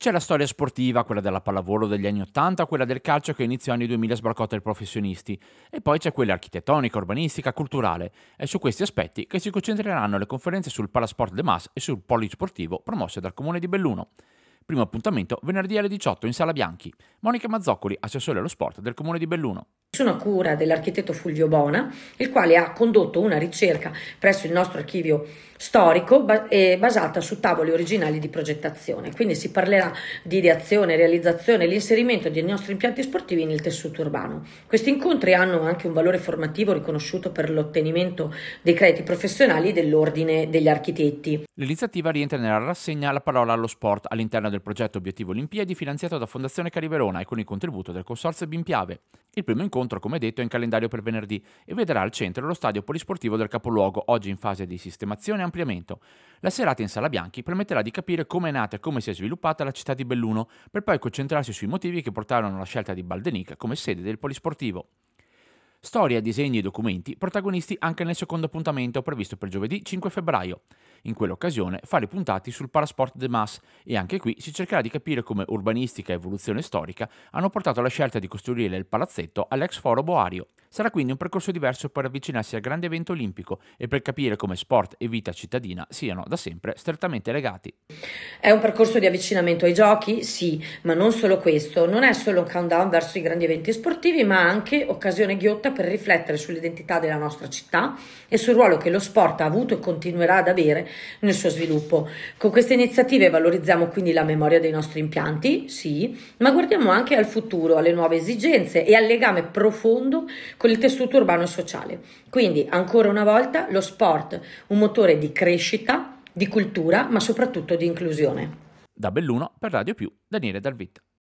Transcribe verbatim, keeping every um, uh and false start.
C'è la storia sportiva, quella della pallavolo degli anni ottanta, quella del calcio che inizio anni duemila sbarcò ai professionisti, e poi c'è quella architettonica, urbanistica, culturale. È su questi aspetti che si concentreranno le conferenze sul Palasport de Mas e sul Polisportivo promosse dal Comune di Belluno. Primo appuntamento venerdì alle diciotto in Sala Bianchi. Monica Mazzoccoli, assessore allo sport del Comune di Belluno. Sono a cura dell'architetto Fulvio Bona, il quale ha condotto una ricerca presso il nostro archivio storico ba- eh, basata su tavoli originali di progettazione. Quindi si parlerà di ideazione, realizzazione e l'inserimento dei nostri impianti sportivi nel tessuto urbano. Questi incontri hanno anche un valore formativo riconosciuto per l'ottenimento dei crediti professionali dell'Ordine degli Architetti. L'iniziativa rientra nella rassegna La parola allo sport all'interno del progetto Obiettivo Olimpiadi finanziato da Fondazione Cariverona e con il contributo del Consorzio Bimpiave. Il primo incontro, come detto, è in calendario per venerdì e vedrà al centro lo stadio polisportivo del capoluogo, oggi in fase di sistemazione e ampliamento. La serata in Sala Bianchi permetterà di capire come è nata e come si è sviluppata la città di Belluno, per poi concentrarsi sui motivi che portarono alla scelta di Baldenic come sede del polisportivo. Storia, disegni e documenti protagonisti anche nel secondo appuntamento previsto per giovedì cinque febbraio. In quell'occasione fare puntati sul Palasport de Mas e anche qui si cercherà di capire come urbanistica e evoluzione storica hanno portato alla scelta di costruire il palazzetto all'ex foro Boario. Sarà quindi un percorso diverso per avvicinarsi al grande evento olimpico e per capire come sport e vita cittadina siano da sempre strettamente legati. È un percorso di avvicinamento ai giochi? Sì, ma non solo questo. Non è solo un countdown verso i grandi eventi sportivi, ma anche occasione ghiotta per riflettere sull'identità della nostra città e sul ruolo che lo sport ha avuto e continuerà ad avere nel suo sviluppo. Con queste iniziative valorizziamo quindi la memoria dei nostri impianti, sì, ma guardiamo anche al futuro, alle nuove esigenze e al legame profondo con il tessuto urbano e sociale. Quindi, ancora una volta, lo sport, un motore di crescita, di cultura, ma soprattutto di inclusione. Da Belluno per Radio Più, Daniele Dalvit.